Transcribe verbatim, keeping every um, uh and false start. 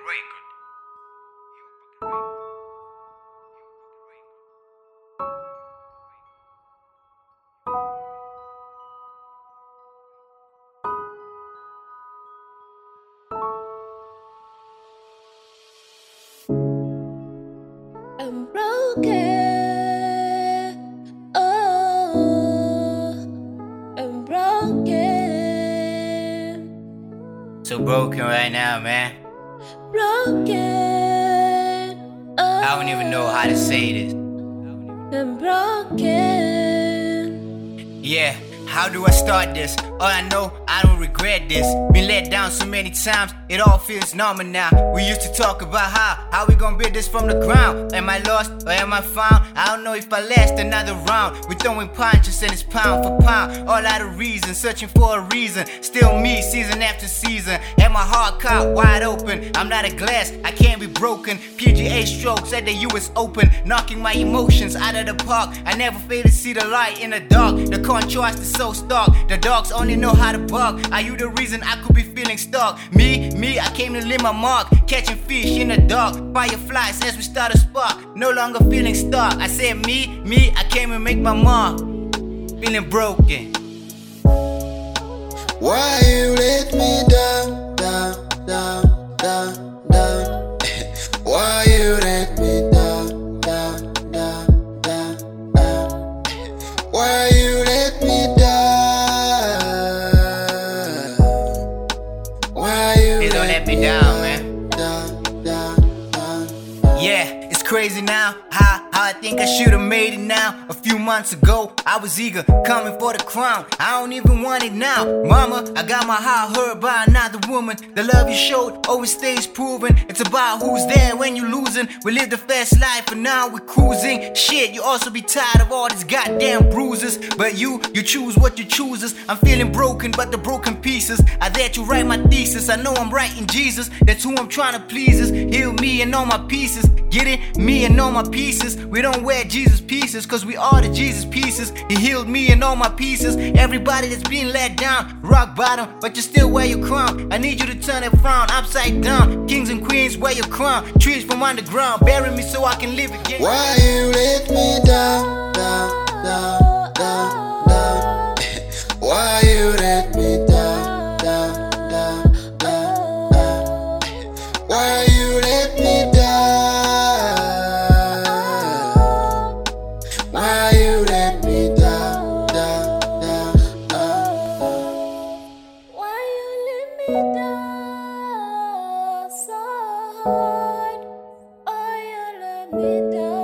I'm broken. Oh, I'm broken. So broken right now, man. Broken. Oh, I don't even know how to say this. I'm broken. Yeah, how do I start this? All I know, I don't regret this. Been let down so many times, it all feels normal now. We used to talk about how, how we gon' build this from the ground. Am I lost or am I found? I don't know if I last another round. We throwing punches and it's pound for pound. All out of reason, searching for a reason. Still me, season after season. And my heart caught wide open. I'm not a glass, I can't be broken. P G A strokes at the U S Open, knocking my emotions out of the park. I never fail to see the light in the dark. The contrast is so stark. The dogs only know how to bark. Are you the reason I could be feeling stuck? Me, me, I came to leave my mark. Catching fish in the dark. Fireflies as we start a spark. No longer feeling stuck. I said me, me, I came to make my mark. Feeling broken. Why you let me down, down, down, down, down? Why you let me down, down, down, down, down? Why you let me down? Why you Please don't let me down, man. down, down, down? Yeah, it's crazy now. How, how I think I should've made it now. A few months ago, I was eager, coming for the crown. I don't even want it now. Mama, I got my heart hurt by another woman. The love you showed always stays proven. It's about who's there when you're losing. We live the fast life and now we're cruising. Shit, you also be tired of all these goddamn bruises. But you, you choose what you chooses. I'm feeling broken, but the broken pieces are there to write my thesis. I know I'm writing Jesus, that's who I'm trying to please is. Heal me and all my pieces. Get it? Me and all my pieces. We don't wear Jesus pieces, cause we are the Jesus pieces. He healed me and all my pieces. Everybody that's been let down, rock bottom, but you still wear your crown. I need you to turn that frown upside down. Kings and queens wear your crown. Trees from underground, bury me so I can live again. Why you let me down, down, down, down, down? Why you let me down, down, down, down, down? Why you let me down? Why you let me down, down, down, down? Why you let me down so hard? Why you let me down?